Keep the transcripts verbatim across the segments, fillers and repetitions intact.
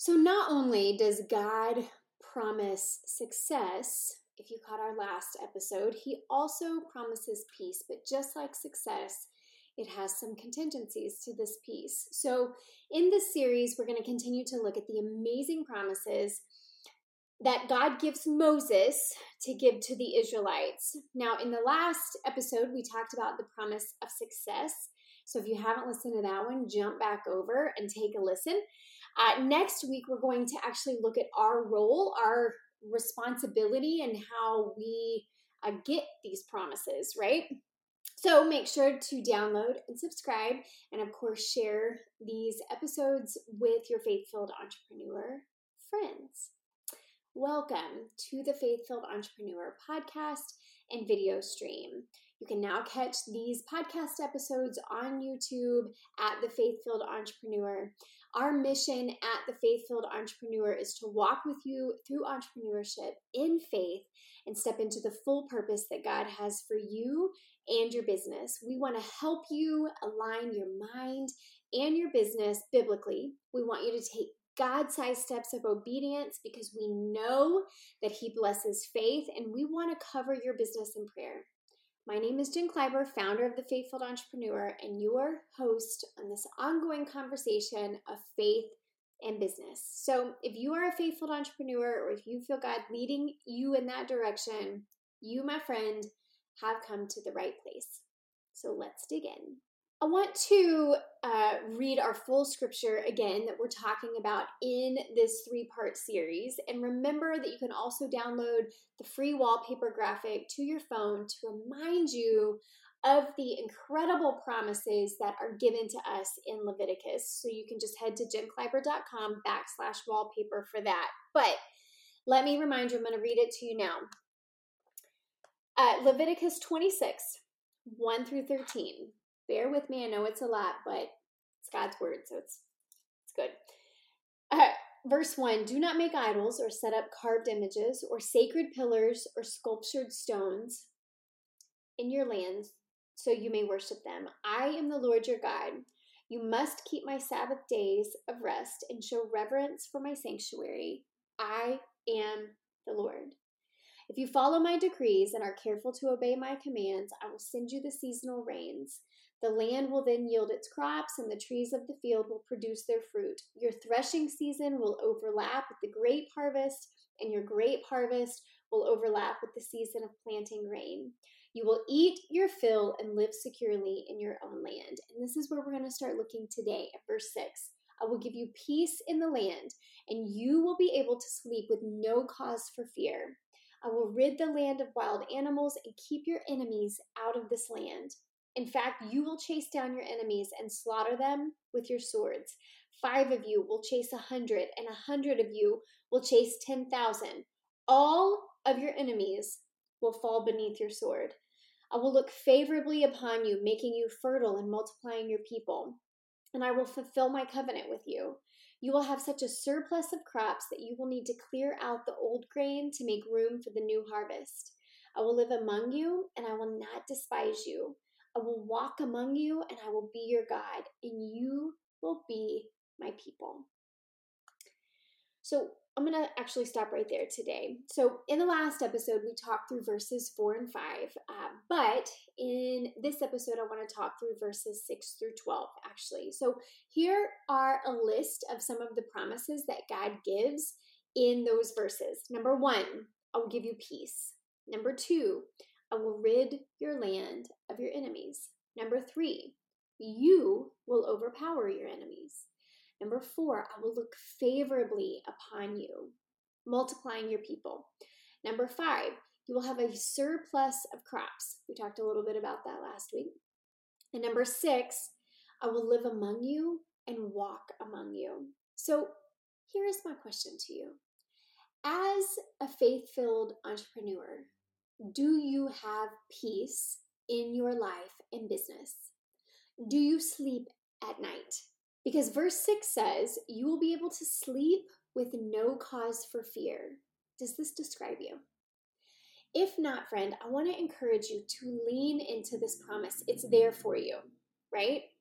So not only does God promise success, if you caught our last episode, he also promises peace. But just like success, it has some contingencies to this peace. So in this series, we're going to continue to look at the amazing promises that God gives Moses to give to the Israelites. Now, in the last episode, we talked about the promise of success. So if you haven't listened to that one, jump back over and take a listen. Uh, next week, we're going to actually look at our role, our responsibility, and how we uh, get these promises, right? So make sure to download and subscribe, and of course, share these episodes with your faith-filled entrepreneur friends. Welcome to the Faith-Filled Entrepreneur podcast and video stream. You can now catch these podcast episodes on YouTube at the Faith-Filled Entrepreneur. Our mission at the Faith-Filled Entrepreneur is to walk with you through entrepreneurship in faith and step into the full purpose that God has for you and your business. We want to help you align your mind and your business biblically. We want you to take God-sized steps of obedience because we know that he blesses faith, and we want to cover your business in prayer. My name is Jen Kleiber, founder of The Faith-Filled Entrepreneur, and your host on this ongoing conversation of faith and business. So if you are a faith-filled entrepreneur, or if you feel God leading you in that direction, you, my friend, have come to the right place. So let's dig in. I want to uh, read our full scripture again that we're talking about in this three-part series. And remember that you can also download the free wallpaper graphic to your phone to remind you of the incredible promises that are given to us in Leviticus. So you can just head to jenkleiber.com backslash wallpaper for that. But let me remind you, I'm going to read it to you now. Uh, Leviticus twenty-six, one through thirteen. Bear with me. I know it's a lot, but it's God's word, so it's it's good. Uh, verse one, do not make idols or set up carved images or sacred pillars or sculptured stones in your lands so you may worship them. I am the Lord your God. You must keep my Sabbath days of rest and show reverence for my sanctuary. I am the Lord. If you follow my decrees and are careful to obey my commands, I will send you the seasonal rains. The land will then yield its crops, and the trees of the field will produce their fruit. Your threshing season will overlap with the grape harvest, and your grape harvest will overlap with the season of planting grain. You will eat your fill and live securely in your own land. And this is where we're going to start looking today at verse six. I will give you peace in the land, and you will be able to sleep with no cause for fear. I will rid the land of wild animals and keep your enemies out of this land. In fact, you will chase down your enemies and slaughter them with your swords. Five of you will chase a hundred, and a hundred of you will chase ten thousand. All of your enemies will fall beneath your sword. I will look favorably upon you, making you fertile and multiplying your people. And I will fulfill my covenant with you. You will have such a surplus of crops that you will need to clear out the old grain to make room for the new harvest. I will live among you, and I will not despise you. I will walk among you, and I will be your God, and you will be my people. So I'm going to actually stop right there today. So in the last episode, we talked through verses four and five, uh, but in this episode, I want to talk through verses six through twelve, actually. So here are a list of some of the promises that God gives in those verses. Number one, I will give you peace. Number two, I will rid your land of your enemies. Number three, you will overpower your enemies. Number four, I will look favorably upon you, multiplying your people. Number five, you will have a surplus of crops. We talked a little bit about that last week. And number six, I will live among you and walk among you. So here is my question to you. As a faith-filled entrepreneur, do you have peace in your life and business? Do you sleep at night? Because verse six says, you will be able to sleep with no cause for fear. Does this describe you? If not, friend, I want to encourage you to lean into this promise. It's there for you, right?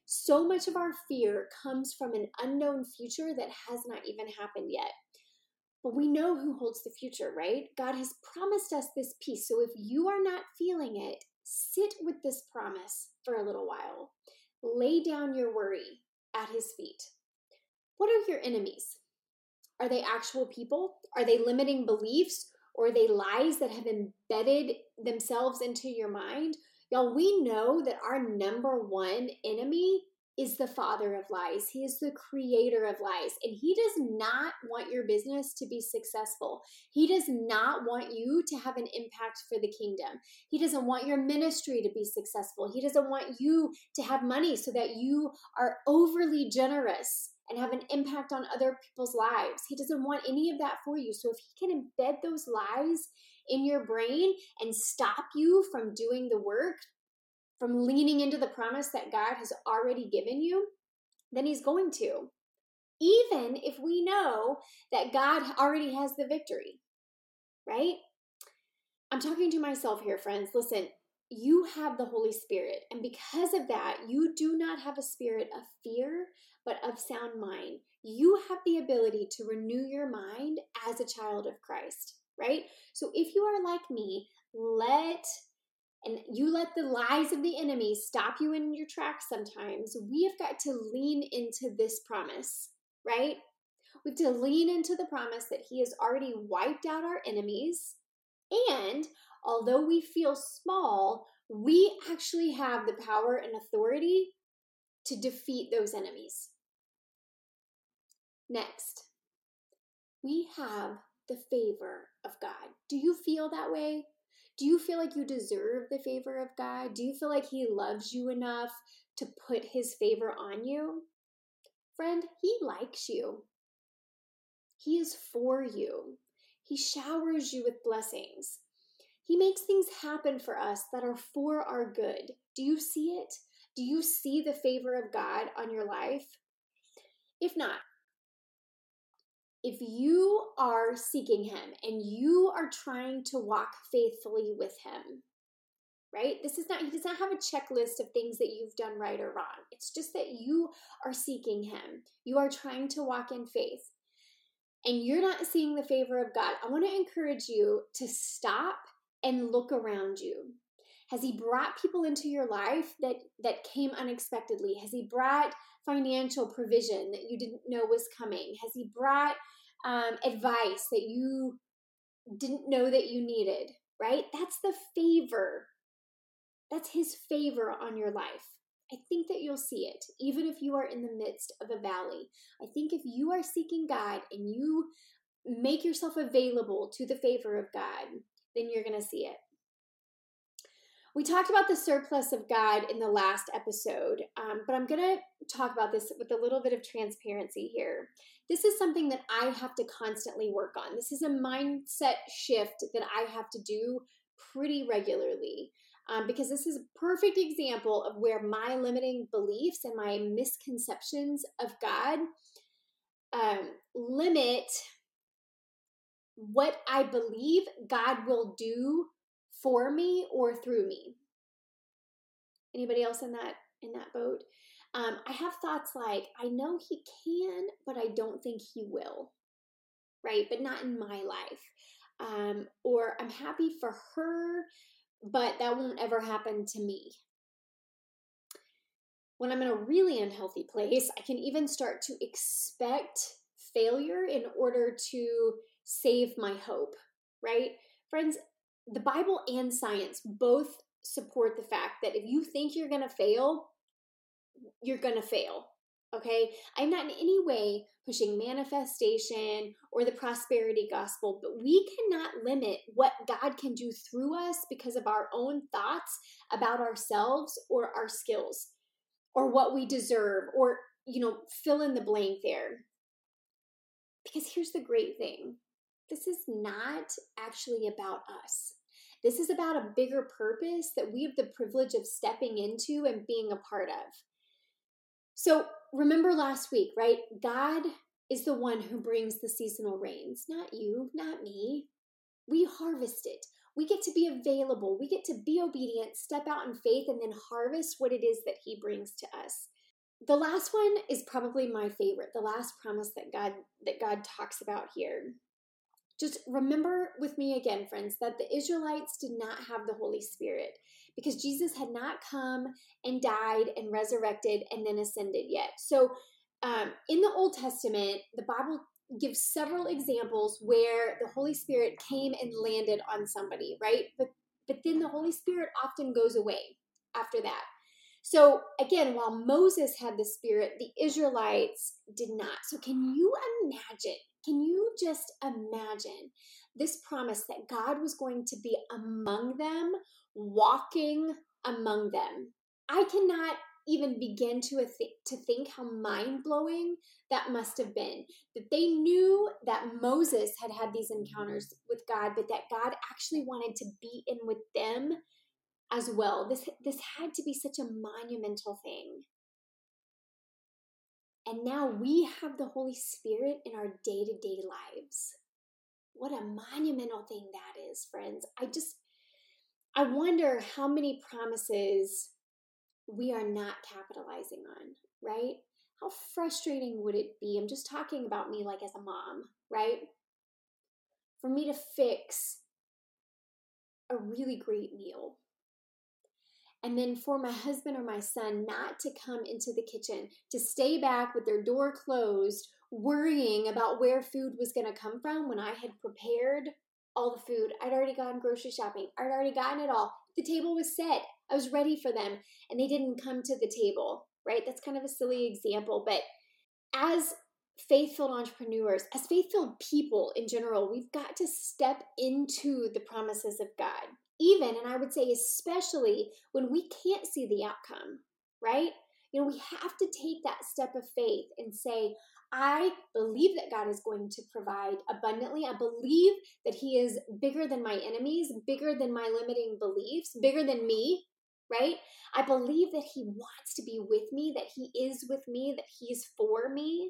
So much of our fear comes from an unknown future that has not even happened yet. But we know who holds the future, right? God has promised us this peace. So if you are not feeling it, sit with this promise for a little while. Lay down your worry at his feet. What are your enemies? Are they actual people? Are they limiting beliefs? Or are they lies that have embedded themselves into your mind? Y'all, we know that our number one enemy is the father of lies. He is the creator of lies. And he does not want your business to be successful. He does not want you to have an impact for the kingdom. He doesn't want your ministry to be successful. He doesn't want you to have money so that you are overly generous and have an impact on other people's lives. He doesn't want any of that for you. So if he can embed those lies in your brain and stop you from doing the work, from leaning into the promise that God has already given you, then he's going to. Even if we know that God already has the victory, right? I'm talking to myself here, friends. Listen, you have the Holy Spirit. And because of that, you do not have a spirit of fear, but of sound mind. You have the ability to renew your mind as a child of Christ, right? So if you are like me, let and you let the lies of the enemy stop you in your tracks sometimes, we have got to lean into this promise, right? We have to lean into the promise that he has already wiped out our enemies. And although we feel small, we actually have the power and authority to defeat those enemies. Next, we have the favor of God. Do you feel that way? Do you feel like you deserve the favor of God? Do you feel like he loves you enough to put his favor on you? Friend, he likes you. He is for you. He showers you with blessings. He makes things happen for us that are for our good. Do you see it? Do you see the favor of God on your life? If not, if you are seeking him and you are trying to walk faithfully with him, right? This is not, he does not have a checklist of things that you've done right or wrong. It's just that you are seeking him. You are trying to walk in faith and you're not seeing the favor of God. I want to encourage you to stop and look around you. Has he brought people into your life that, that came unexpectedly? Has he brought financial provision that you didn't know was coming? Has he brought um, advice that you didn't know that you needed, right? That's the favor. That's his favor on your life. I think that you'll see it, even if you are in the midst of a valley. I think if you are seeking God and you make yourself available to the favor of God, then you're going to see it. We talked about the surplus of God in the last episode, um, but I'm going to talk about this with a little bit of transparency here. This is something that I have to constantly work on. This is a mindset shift that I have to do pretty regularly um, because this is a perfect example of where my limiting beliefs and my misconceptions of God um, limit what I believe God will do for me or through me. Anybody else in that in that boat? Um, I have thoughts like, I know he can, but I don't think he will, right? But not in my life. Um, or I'm happy for her, but that won't ever happen to me. When I'm in a really unhealthy place, I can even start to expect failure in order to save my hope, right? Friends, the Bible and science both support the fact that if you think you're going to fail, you're going to fail, okay? I'm not in any way pushing manifestation or the prosperity gospel, but we cannot limit what God can do through us because of our own thoughts about ourselves or our skills or what we deserve or, you know, fill in the blank there. Because here's the great thing. This is not actually about us. This is about a bigger purpose that we have the privilege of stepping into and being a part of. So remember last week, right? God is the one who brings the seasonal rains, not you, not me. We harvest it. We get to be available. We get to be obedient, step out in faith, and then harvest what it is that he brings to us. the last one is probably my favorite, the last promise that God that God talks about here. Just remember with me again, friends, that the Israelites did not have the Holy Spirit because Jesus had not come and died and resurrected and then ascended yet. So um, in the Old Testament, the Bible gives several examples where the Holy Spirit came and landed on somebody, right? But but then the Holy Spirit often goes away after that. So again, while Moses had the Spirit, the Israelites did not. So can you imagine, can you just imagine this promise that God was going to be among them, walking among them? I cannot even begin to, to think how mind-blowing that must have been. That they knew that Moses had had these encounters with God, but that God actually wanted to be in with them as well. This, this had to be such a monumental thing. And now we have the Holy Spirit in our day-to-day lives. What a monumental thing that is, friends. I just, I wonder how many promises we are not capitalizing on, right? How frustrating would it be? I'm just talking about me like as a mom, right? For me to fix a really great meal. And then for my husband or my son not to come into the kitchen, to stay back with their door closed, worrying about where food was going to come from when I had prepared all the food. I'd already gone grocery shopping. I'd already gotten it all. The table was set. I was ready for them, and they didn't come to the table, right? That's kind of a silly example, but as faith-filled entrepreneurs, as faith-filled people in general, we've got to step into the promises of God. Even, and I would say especially, when we can't see the outcome, right? You know, we have to take that step of faith and say, I believe that God is going to provide abundantly. I believe that He is bigger than my enemies, bigger than my limiting beliefs, bigger than me, right? I believe that He wants to be with me, that He is with me, that He's for me.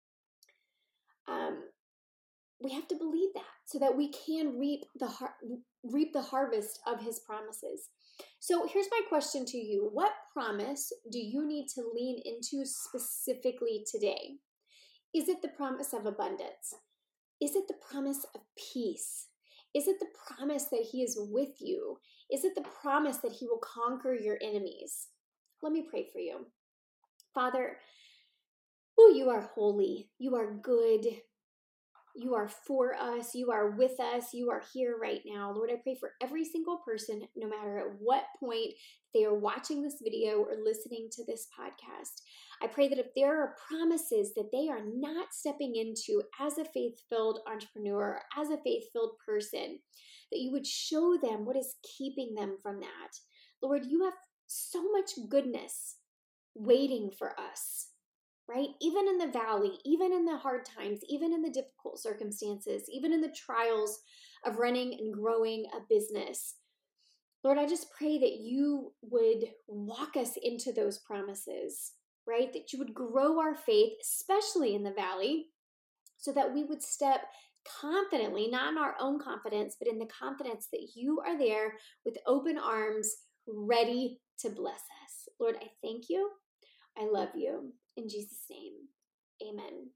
Um, we have to believe that so that we can reap the har- reap the harvest of His promises. So here's my question to you. What promise do you need to lean into specifically today? Is it the promise of abundance? Is it the promise of peace? Is it the promise that He is with you? Is it the promise that He will conquer your enemies? Let me pray for you. Father, oh, you are holy. You are good. You are for us. You are with us. You are here right now. Lord, I pray for every single person, no matter at what point they are watching this video or listening to this podcast. I pray that if there are promises that they are not stepping into as a faith-filled entrepreneur, as a faith-filled person, that you would show them what is keeping them from that. Lord, you have so much goodness waiting for us. Right? Even in the valley, even in the hard times, even in the difficult circumstances, even in the trials of running and growing a business. Lord, I just pray that you would walk us into those promises, right? That you would grow our faith, especially in the valley, so that we would step confidently, not in our own confidence, but in the confidence that you are there with open arms, ready to bless us. Lord, I thank you. I love you. In Jesus' name, amen.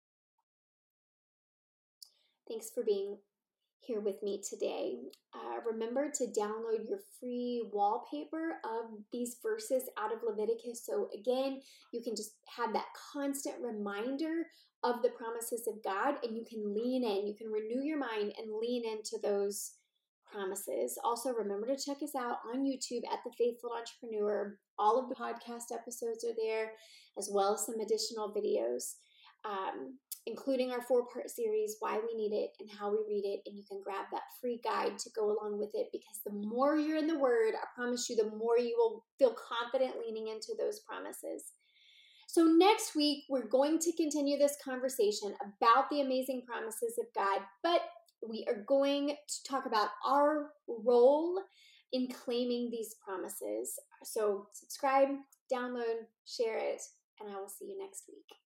Thanks for being here with me today. Uh, remember to download your free wallpaper of these verses out of Leviticus. So again, you can just have that constant reminder of the promises of God, and you can lean in. You can renew your mind and lean into those promises. Also, remember to check us out on YouTube at The Faith-Filled Entrepreneur. All of the podcast episodes are there, as well as some additional videos, um, including our four-part series, Why We Need It and How We Read It. And you can grab that free guide to go along with it, because the more you're in the Word, I promise you, the more you will feel confident leaning into those promises. So next week, we're going to continue this conversation about the amazing promises of God, but we are going to talk about our role in claiming these promises. So subscribe, download, share it, and I will see you next week.